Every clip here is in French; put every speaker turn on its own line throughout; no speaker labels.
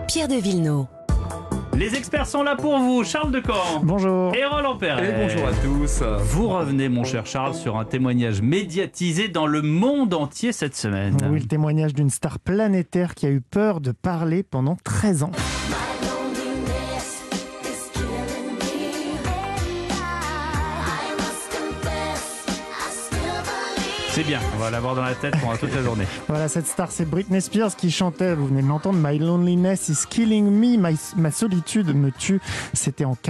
Pierre de Villeneuve.
Les experts sont là pour vous, Charles Decamp.
Bonjour.
Et Roland Perret.
Et bonjour à tous.
Vous revenez, mon cher Charles, sur un témoignage médiatisé dans le monde entier cette semaine.
Oui, le témoignage d'une star planétaire qui a eu peur de parler pendant 13 ans.
C'est bien, on va l'avoir dans la tête pendant toute la journée.
Voilà, cette star, c'est Britney Spears qui chantait, vous venez de l'entendre, My loneliness is killing me, ma solitude me tue. C'était en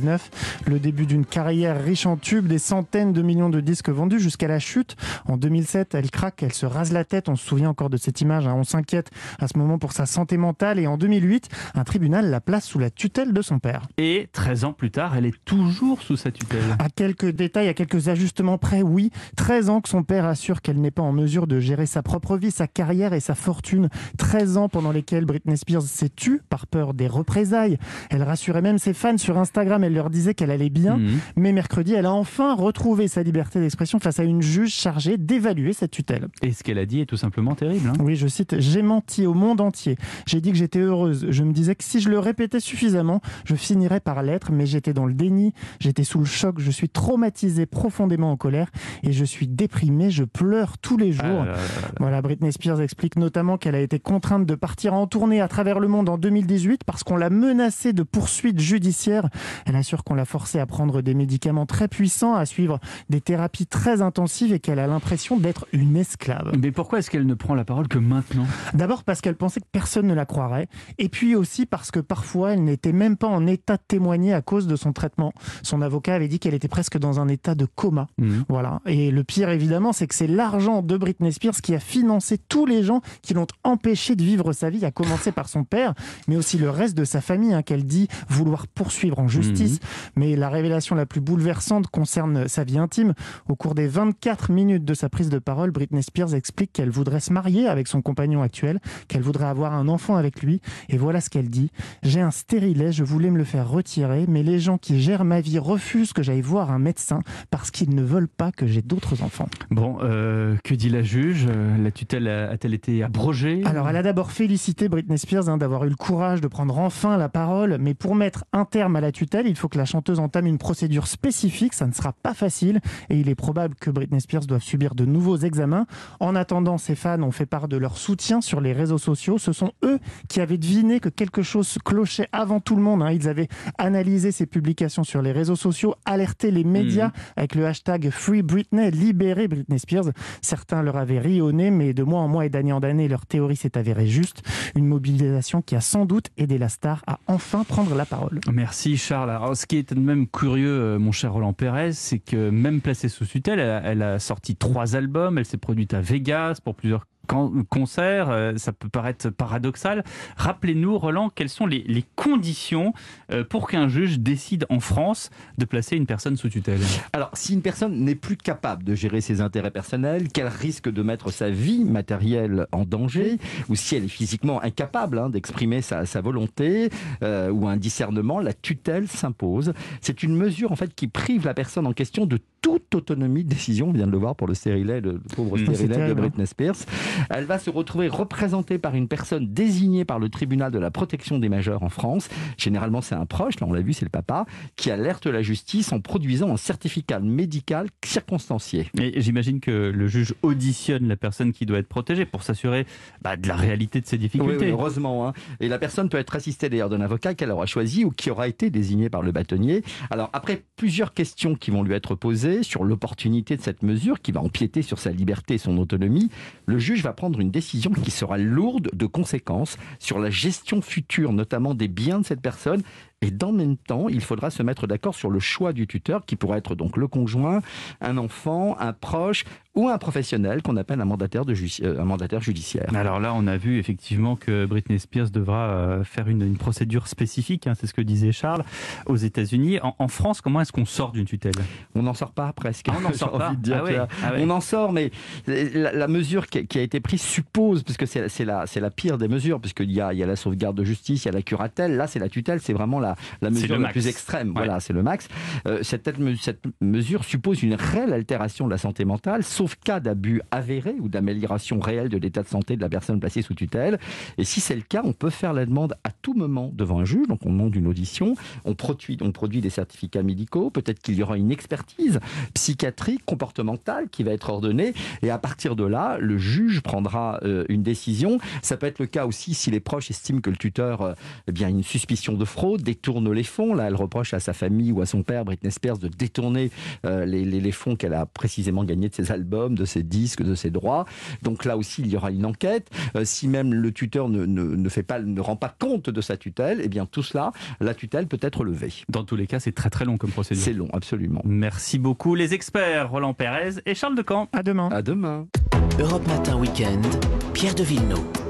99, le début d'une carrière riche en tubes, des centaines de millions de disques vendus jusqu'à la chute. En 2007, elle craque, elle se rase la tête, on se souvient encore de cette image, hein. On s'inquiète à ce moment pour sa santé mentale. Et en 2008, un tribunal la place sous la tutelle de son père.
Et 13 ans plus tard, elle est toujours sous sa tutelle.
À quelques détails, à quelques ajustements près, oui, 13 ans que son père assure qu'elle n'est pas en mesure de gérer sa propre vie, sa carrière et sa fortune. 13 ans pendant lesquels Britney Spears s'est tue par peur des représailles. Elle rassurait même ses fans sur Instagram, elle leur disait qu'elle allait bien. Mais mercredi, elle a enfin retrouvé sa liberté d'expression face à une juge chargée d'évaluer cette tutelle.
Et ce qu'elle a dit est tout simplement terrible.
Oui, je cite, « J'ai menti au monde entier. J'ai dit que j'étais heureuse. Je me disais que si je le répétais suffisamment, je finirais par l'être, mais j'étais dans le déni. J'étais sous le choc. Je suis traumatisée, profondément en colère et je suis déprimée. Je pleure tous les jours. » Voilà, Britney Spears explique notamment qu'elle a été contrainte de partir en tournée à travers le monde en 2018 parce qu'on l'a menacée de poursuites judiciaires. Elle assure qu'on l'a forcée à prendre des médicaments très puissants, à suivre des thérapies très intensives et qu'elle a l'impression d'être une esclave.
Mais pourquoi est-ce qu'elle ne prend la parole que maintenant ?
D'abord parce qu'elle pensait que personne ne la croirait, et puis aussi parce que parfois elle n'était même pas en état de témoigner à cause de son traitement. Son avocat avait dit qu'elle était presque dans un état de coma. Voilà. Et le pire évidemment, c'est que c'est l'argent de Britney Spears qui a financé tous les gens qui l'ont empêché de vivre sa vie, à commencer par son père, mais aussi le reste de sa famille, qu'elle dit vouloir poursuivre en justice. Mais la révélation la plus bouleversante concerne sa vie intime. Au cours des 24 minutes de sa prise de parole, Britney Spears explique qu'elle voudrait se marier avec son compagnon actuel, qu'elle voudrait avoir un enfant avec lui. Et voilà ce qu'elle dit. « J'ai un stérilet, je voulais me le faire retirer, mais les gens qui gèrent ma vie refusent que j'aille voir un médecin parce qu'ils ne veulent pas que j'ai d'autres enfants. »
Bon, que dit la juge ? La tutelle a-t-elle été abrogée ?
Alors, elle a d'abord félicité Britney Spears d'avoir eu le courage de prendre enfin la parole, mais pour mettre un terme à la tutelle, il faut que la chanteuse entame une procédure spécifique, ça ne sera pas facile, et il est probable que Britney Spears doive subir de nouveaux examens. En attendant, ses fans ont fait part de leur soutien sur les réseaux sociaux. Ce sont eux qui avaient deviné que quelque chose clochait avant tout le monde. Ils avaient analysé ces publications sur les réseaux sociaux, alerté les médias avec le hashtag Free Britney, libérer Britney Spears. Certains leur avaient ri au nez, mais de mois en mois et d'année en année, leur théorie s'est avérée juste. Une mobilisation qui a sans doute aidé la star à enfin prendre la parole.
Merci Charles. Alors, ce qui est même curieux, mon cher Roland Perret, c'est que même placée sous tutelle, elle a sorti 3 albums, elle s'est produite à Vegas pour plusieurs concerts, ça peut paraître paradoxal. Rappelez-nous, Roland, quelles sont les conditions pour qu'un juge décide en France de placer une personne sous tutelle ?
Alors, si une personne n'est plus capable de gérer ses intérêts personnels, qu'elle risque de mettre sa vie matérielle en danger, ou si elle est physiquement incapable d'exprimer sa volonté ou un discernement, la tutelle s'impose. C'est une mesure en fait qui prive la personne en question de toute autonomie de décision. On vient de le voir pour le stérilet, le pauvre stérilet de Britney Spears. Elle va se retrouver représentée par une personne désignée par le tribunal de la protection des majeurs en France. Généralement, c'est un proche, là on l'a vu, c'est le papa, qui alerte la justice en produisant un certificat médical circonstancié.
Et j'imagine que le juge auditionne la personne qui doit être protégée pour s'assurer de la réalité de ses difficultés.
Oui, heureusement. Et la personne peut être assistée d'ailleurs d'un avocat qu'elle aura choisi ou qui aura été désigné par le bâtonnier. Alors après, plusieurs questions qui vont lui être posées sur l'opportunité de cette mesure qui va empiéter sur sa liberté et son autonomie, le juge va prendre une décision qui sera lourde de conséquences sur la gestion future, notamment des biens de cette personne. Et dans le même temps, il faudra se mettre d'accord sur le choix du tuteur, qui pourrait être donc le conjoint, un enfant, un proche ou un professionnel qu'on appelle un mandataire judiciaire.
Alors là, on a vu effectivement que Britney Spears devra faire une procédure spécifique, c'est ce que disait Charles, aux États-Unis. En France, comment est-ce qu'on sort d'une tutelle ?
On n'en sort pas presque.
On n'en sort pas.
On en sort, mais la mesure qui a été prise suppose, puisque c'est la pire des mesures, puisqu'il y a la sauvegarde de justice, il y a la curatelle. Là, c'est la tutelle, c'est vraiment la mesure la plus extrême. Ouais. Voilà, c'est le max. Cette mesure suppose une réelle altération de la santé mentale, sauf cas d'abus avéré ou d'amélioration réelle de l'état de santé de la personne placée sous tutelle. Et si c'est le cas, on peut faire la demande à tout moment devant un juge. Donc on demande une audition, on produit des certificats médicaux, peut-être qu'il y aura une expertise psychiatrique, comportementale qui va être ordonnée. Et à partir de là, le juge prendra une décision. Ça peut être le cas aussi si les proches estiment que le tuteur a une suspicion de fraude, détourne les fonds. Là, elle reproche à sa famille ou à son père, Britney Spears, de détourner les fonds qu'elle a précisément gagnés de ses albums, de ses disques, de ses droits. Donc là aussi, il y aura une enquête. Si même le tuteur ne rend pas compte de sa tutelle, eh bien tout cela, la tutelle peut être levée.
Dans tous les cas, c'est très très long comme procédure.
C'est long, absolument.
Merci beaucoup les experts, Roland Pérez et Charles Decamp.
À demain.
À demain.
Europe Matin Week-end, Pierre de Villeneuve.